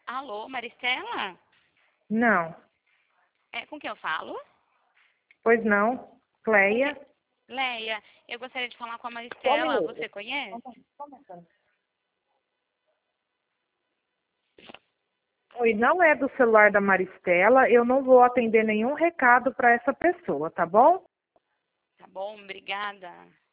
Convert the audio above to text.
Alô, Maristela? Não. Com quem eu falo? Pois não. Cleia? Leia, eu gostaria de falar com a Só um Maristela. minuto. Você conhece? Oi, não é do celular da Maristela. Eu não vou atender nenhum recado para essa pessoa, tá bom? Tá bom, obrigada.